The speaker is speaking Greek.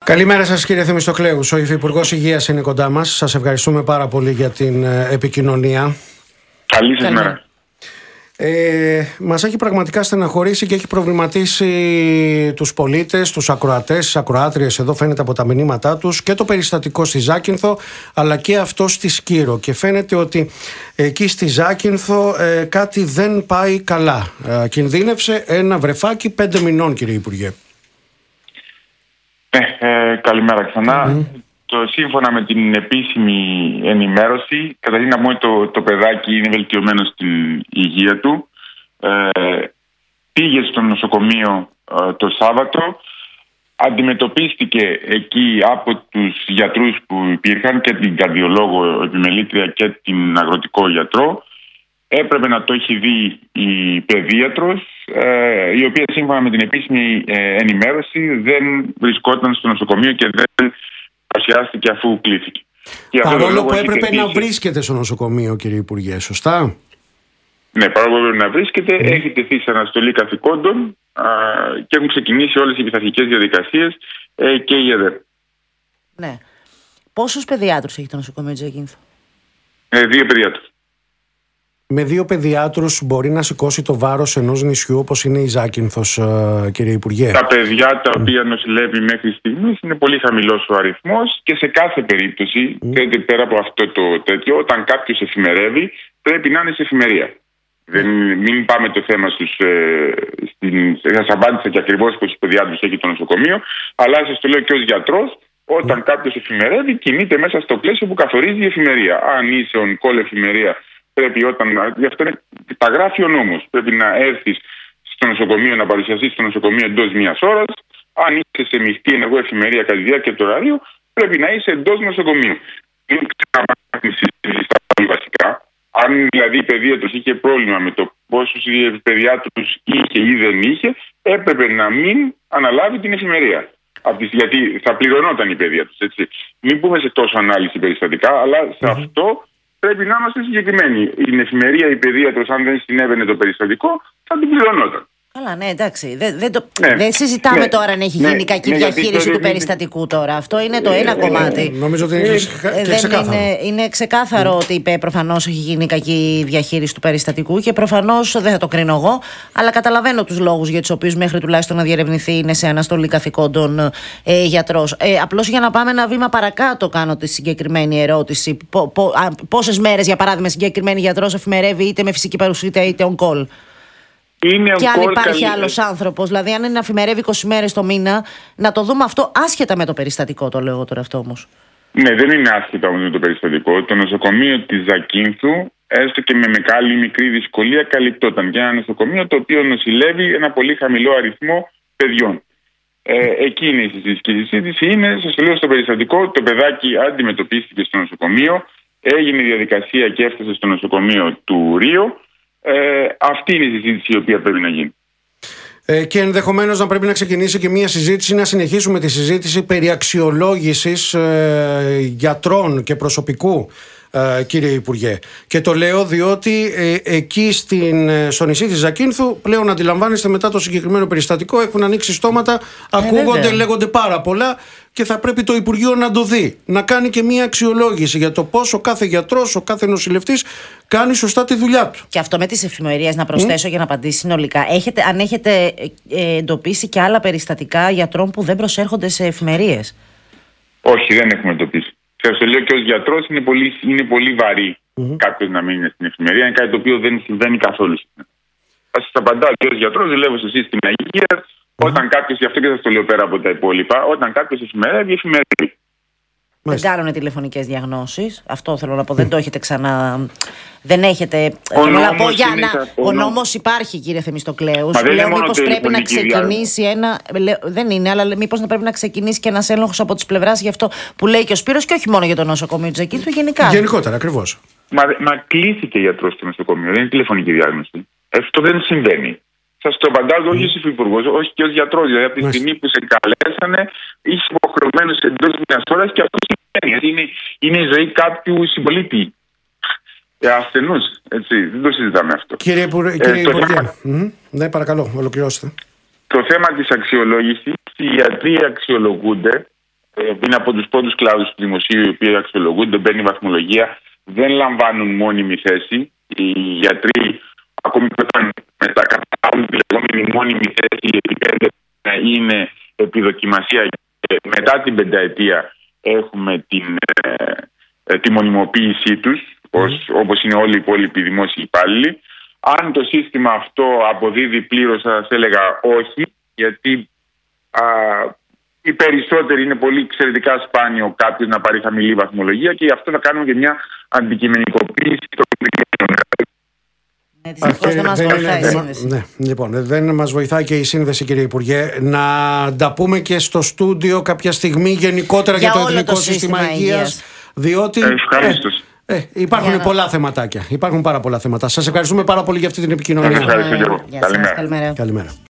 Καλημέρα σας, κύριε Θεμιστοκλέου. Ο Υφυπουργός Υγείας είναι κοντά μας. Σας ευχαριστούμε πάρα πολύ για την επικοινωνία. Καλή σας μέρα. Μας έχει πραγματικά στεναχωρήσει και έχει προβληματίσει τους πολίτες, τους ακροατές, τις ακροάτριες. Εδώ φαίνεται από τα μηνύματά τους και το περιστατικό στη Ζάκυνθο, αλλά και αυτό στη Σκύρο. Και φαίνεται ότι εκεί στη Ζάκυνθο κάτι δεν πάει καλά. Κινδύνευσε ένα βρεφάκι 5 μηνών, κύριε Υπουργέ. Καλημέρα ξανά. Σύμφωνα με την επίσημη ενημέρωση, καταρχήν να πούμε το παιδάκι είναι βελτιωμένο στην υγεία του. Πήγε στο νοσοκομείο το Σάββατο, αντιμετωπίστηκε εκεί από τους γιατρούς που υπήρχαν και την καρδιολόγο επιμελήτρια και την αγροτικό γιατρό. Έπρεπε να το έχει δει η παιδίατρος, η οποία σύμφωνα με την επίσημη ενημέρωση δεν βρισκόταν στο νοσοκομείο και δεν παρουσιάστηκε αφού κλήθηκε. Παρόλο που έπρεπε να βρίσκεται στο νοσοκομείο, κύριε Υπουργέ, σωστά? Ναι, παρόλο που έπρεπε να βρίσκεται, έχει τεθεί σε αναστολή καθηκόντων και έχουν ξεκινήσει όλες οι πειθαρχικές διαδικασίες και η ΕΔΕ. Ναι. Πόσους παιδιάτρους έχει το νοσοκομείο Ζάκυνθο? 2 παιδιάτρους. Με 2 παιδιάτρους μπορεί να σηκώσει το βάρος ενός νησιού όπως είναι η Ζάκυνθος, κύριε Υπουργέ? Τα παιδιά τα οποία νοσηλεύει μέχρι στιγμής είναι πολύ χαμηλός ο αριθμός και σε κάθε περίπτωση, πέρα από αυτό το τέτοιο, όταν κάποιος εφημερεύει, πρέπει να είναι σε εφημερία. Μην πάμε το θέμα στους. Σας απάντησα και ακριβώς πόσους παιδιάτρους έχει το νοσοκομείο, αλλά σας το λέω και ως γιατρός, όταν κάποιος εφημερεύει, κινείται μέσα στο πλαίσιο που καθορίζει η εφημερία. Αν είσαι on-call εφημερία, πρέπει γι' αυτό τα γράφει ο νόμος. Πρέπει να έρθεις στο νοσοκομείο, να παρουσιαστείς στο νοσοκομείο εντός 1 ώρας. Αν είσαι σε μειχτή ενεργό εφημερία κατά τη διάρκεια του ωραρίου, πρέπει να είσαι εντός νοσοκομείου. Μην ξαναμάθεις στα βασικά. Αν δηλαδή η παιδίατρος είχε πρόβλημα με το πόσους παιδιάτρους είχε ή δεν είχε, έπρεπε να μην αναλάβει την εφημερία. Γιατί θα πληρωνόταν η παιδίατρος, έτσι. Μην πούμε σε τόσο ανάλυση περιστατικά, αλλά σε αυτό πρέπει να είμαστε συγκεκριμένοι. Η εφημερία, η παιδίατρος, αν δεν συνέβαινε το περιστατικό, θα την πληρωνόταν. Καλά, ναι, εντάξει. Δεν συζητάμε τώρα αν έχει γίνει κακή διαχείριση του περιστατικού τώρα. Αυτό είναι το ένα κομμάτι. Νομίζω ότι είναι ξεκάθαρο. Είναι ξεκάθαρο ότι προφανώς έχει γίνει κακή διαχείριση του περιστατικού και προφανώς δεν θα το κρίνω εγώ, αλλά καταλαβαίνω τους λόγους για τους οποίους μέχρι τουλάχιστον να διερευνηθεί είναι σε αναστολή καθηκόντων γιατρός. Απλώς για να πάμε ένα βήμα παρακάτω, κάνω τη συγκεκριμένη ερώτηση. Πόσες μέρες, για παράδειγμα, συγκεκριμένη γιατρός εφημερεύει είτε με φυσική παρουσία είτε on call? Και αν υπάρχει άλλος άνθρωπος, δηλαδή αν είναι να εφημερεύει 20 μέρες το μήνα, να το δούμε αυτό άσχετα με το περιστατικό, το λέω τώρα αυτό όμως. Ναι, δεν είναι άσχετα όμως με το περιστατικό. Το νοσοκομείο της Ζακύνθου, έστω και με μεγάλη ή μικρή δυσκολία, καλυπτόταν για ένα νοσοκομείο το οποίο νοσηλεύει ένα πολύ χαμηλό αριθμό παιδιών. Εκεί είναι η συζήτηση. Και η συζήτηση είναι, σας το λέω στο περιστατικό, το παιδάκι αντιμετωπίστηκε στο νοσοκομείο, έγινε η διαδικασία και έφτασε στο νοσοκομείο του Ρίο. Αυτή είναι η συζήτηση η οποία πρέπει να γίνει. Και ενδεχομένως να πρέπει να ξεκινήσει και μια συζήτηση, να συνεχίσουμε τη συζήτηση περί αξιολόγησης γιατρών και προσωπικού, κύριε Υπουργέ. Και το λέω διότι εκεί στο νησί της Ζακύνθου πλέον αντιλαμβάνεστε, μετά το συγκεκριμένο περιστατικό έχουν ανοίξει στόματα, ακούγονται, λέγονται πάρα πολλά και θα πρέπει το Υπουργείο να το δει, να κάνει και μια αξιολόγηση για το πώς ο κάθε γιατρός, ο κάθε νοσηλευτής κάνει σωστά τη δουλειά του. Και αυτό με τις εφημερίες, να προσθέσω για να απαντήσει συνολικά, αν έχετε εντοπίσει και άλλα περιστατικά γιατρών που δεν προσέρχονται σε εφημερίες? Όχι, δεν έχουμε εντοπίσει. Σας το λέω και ως γιατρός, είναι πολύ βαρύ κάποιος να μην είναι στην εφημερία. Είναι κάτι το οποίο δεν συμβαίνει καθόλου. Θα σας απαντάω και ως γιατρός, δουλεύω στο σύστημα υγείας. Όταν κάποιος, γι' αυτό και σας το λέω πέρα από τα υπόλοιπα, όταν κάποιος εφημερεύει, εφημερεύει. Δεν κάνουν τηλεφωνικές διαγνώσεις. Αυτό θέλω να πω. Δεν το έχετε ξανά. Δεν έχετε. Ο νόμος υπάρχει, κύριε Θεμιστοκλέου. Λέω μήπως πρέπει να ξεκινήσει ένα. Δεν είναι, αλλά μήπως να πρέπει να ξεκινήσει και ένας έλεγχος από τις πλευράς, γι' αυτό που λέει και ο Σπύρος, και όχι μόνο για το νοσοκομείο της Ζακύνθου, γενικά. Γενικότερα, ακριβώς. Μα κλήθηκε γιατρός στο νοσοκομείο. Δεν είναι τηλεφωνική διάγνωση. Αυτό δεν συμβαίνει. Σας το απαντάω όχι ως υφυπουργός, όχι και ως γιατρός. Δηλαδή, από τη στιγμή που σε καλέσανε, είσαι υποχρεωμένος εντός 1 ώρας και αυτό συμβαίνει. Είναι η ζωή κάποιου συμπολίτη. Ασθενούς. Έτσι. Δεν το συζητάμε αυτό. Κύριε Υπουργέ. Ναι, παρακαλώ, ολοκληρώστε. Το θέμα της αξιολόγησης, οι γιατροί αξιολογούνται είναι από τους πρώτους κλάδους του δημοσίου οι οποίοι αξιολογούνται, μπαίνει βαθμολογία, δεν λαμβάνουν μόνιμη θέση. Οι γιατροί, ακόμη και όταν μετακατάλαβουν τη λεγόμενη μόνιμη θέση, είναι επιδοκιμασία και μετά την πενταετία έχουμε τη μονιμοποίησή τους, όπως είναι όλοι οι υπόλοιποι δημόσιοι υπάλληλοι. Αν το σύστημα αυτό αποδίδει πλήρως, θα σας έλεγα όχι, γιατί οι περισσότεροι είναι πολύ εξαιρετικά σπάνιο κάποιος να πάρει χαμηλή βαθμολογία και γι' αυτό θα κάνουμε και μια αντικειμενικοποίηση των Λοιπόν, δεν μας βοηθάει και η σύνδεση, κύριε Υπουργέ. Να τα πούμε και στο στούντιο κάποια στιγμή γενικότερα για το Εθνικό Σύστημα Υγείας, διότι υπάρχουν πολλά θεματάκια. Υπάρχουν πάρα πολλά θέματα. Σας ευχαριστούμε πάρα πολύ για αυτή την επικοινωνία. Ευχαριστώ. Καλημέρα.